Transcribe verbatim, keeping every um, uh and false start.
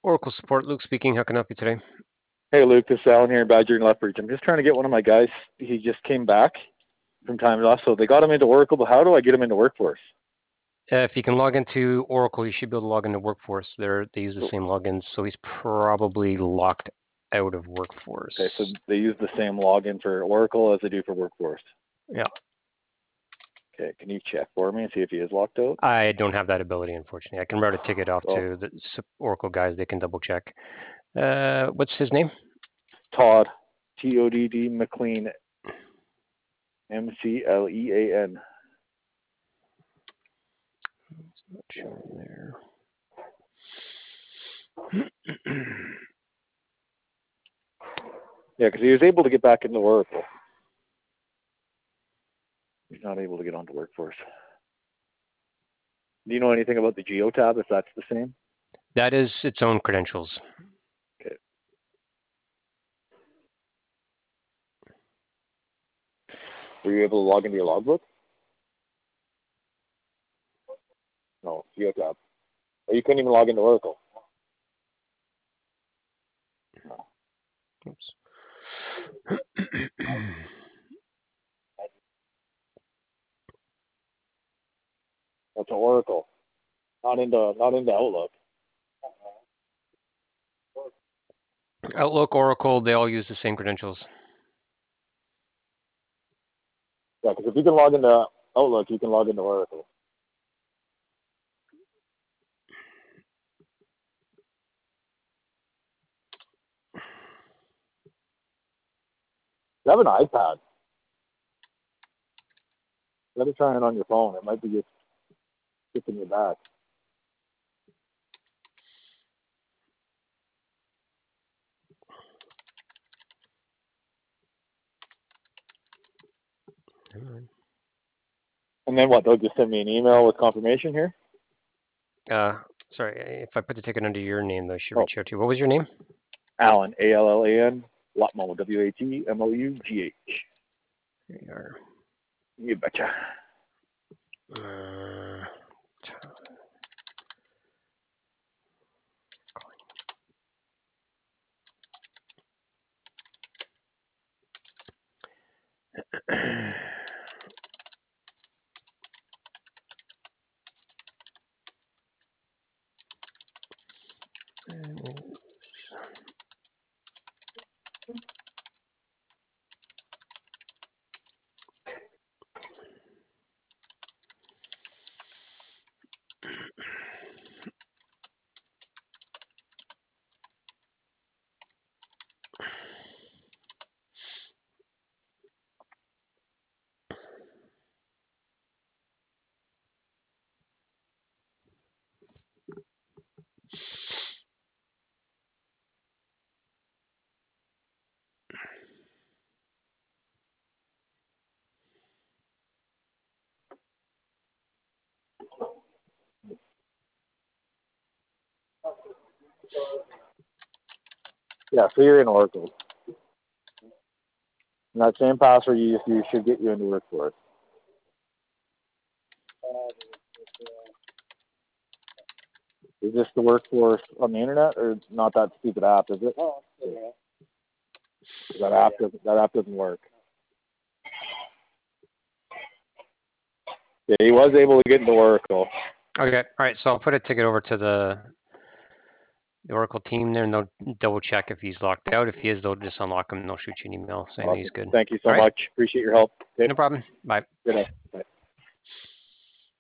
Oracle support, Luke speaking. How can I help you today? Hey, Luke, this is Alan here in Badger and Lethbridge. I'm just trying to get one of my guys. He just came back from time off, so they got him into Oracle, but how do I get him into Workforce? Uh, if you can log into Oracle, you should be able to log into Workforce. They're, they use the same logins, so he's probably locked out of Workforce. Okay, so they use the same login for Oracle as they do for Workforce. Yeah. Okay, can you check for me and see if he is locked out? I don't have that ability, unfortunately. I can route a ticket off Oh. to the Oracle guys. They can double check. Uh, what's his name? Todd, T O D D McLean, M C L E A N. It's not showing there. Yeah, because he was able to get back into Oracle. He's not able to get onto Workforce. Do you know anything about the Geo tab, if that's the same? That is its own credentials. Okay. Were you able to log into your logbook? No, Geo tab. Or you couldn't even log into Oracle. No. Oops. That's Oracle, not into not into Outlook. Outlook, Oracle, they all use the same credentials. Yeah, because if you can log into Outlook, you can log into Oracle. You have an iPad. You got to try it on your phone. It might be just skipping you back. And then what? They'll just send me an email with confirmation here? Uh, sorry, if I put the ticket under your name, though, I should Oh. reach out to you. What was your name? Alan, A L L A N, Watmo, W A T M O U G H. There you are. You betcha. Uh, Yeah, so you're in Oracle. And that same password you you should get you into Workforce. Is this the Workforce on the internet, or not that stupid app, is it? Oh, yeah. That app doesn't, that app doesn't work. Yeah, he was able to get into Oracle. Okay, all right, so I'll put a ticket over to the, the Oracle team there, and they'll double check if he's locked out. If he is, they'll just unlock him, and they'll shoot you an email saying Awesome. he's good. Thank you so all much. Right. Appreciate your help. Okay. No problem. Bye. Good night. Bye.